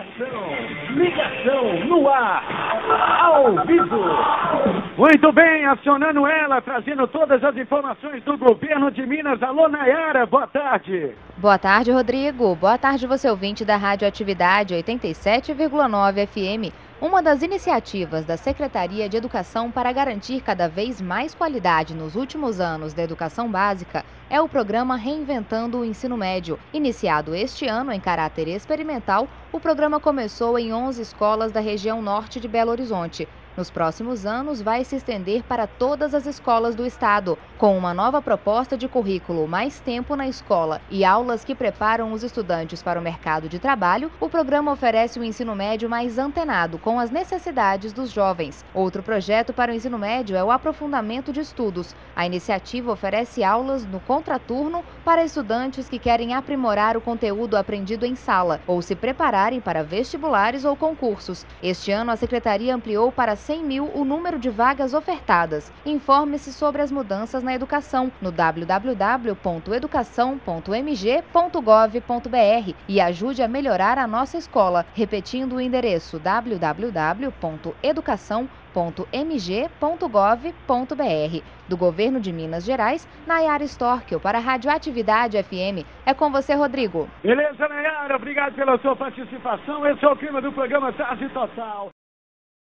Ligação no ar, ao vivo. Muito bem, acionando ela, trazendo todas as informações do governo de Minas. Alô, Nayara, boa tarde. Boa tarde, Rodrigo. Boa tarde, você ouvinte da Rádio Atividade 87,9 FM. Uma das iniciativas da Secretaria de Educação para garantir cada vez mais qualidade nos últimos anos da educação básica é o programa Reinventando o Ensino Médio. Iniciado este ano em caráter experimental, o programa começou em 11 escolas da região norte de Belo Horizonte. Nos próximos anos, vai se estender para todas as escolas do estado, com uma nova proposta de currículo Mais Tempo na Escola e aulas que preparam os estudantes para o mercado de trabalho. O programa oferece um ensino médio mais antenado com as necessidades dos jovens. Outro projeto para o ensino médio é o aprofundamento de estudos. A iniciativa oferece aulas no contraturno para estudantes que querem aprimorar o conteúdo aprendido em sala ou se prepararem para vestibulares ou concursos. Este ano, a Secretaria ampliou para 100 mil o número de vagas ofertadas. Informe-se sobre as mudanças na educação no www.educação.mg.gov.br e ajude a melhorar a nossa escola, repetindo o endereço www.educação.mg.gov.br. Do Governo de Minas Gerais, Nayara Storkel para a Rádio Atividade FM. É com você, Rodrigo. Beleza, Nayara, obrigado pela sua participação. Esse é o clima do programa Tarde Total.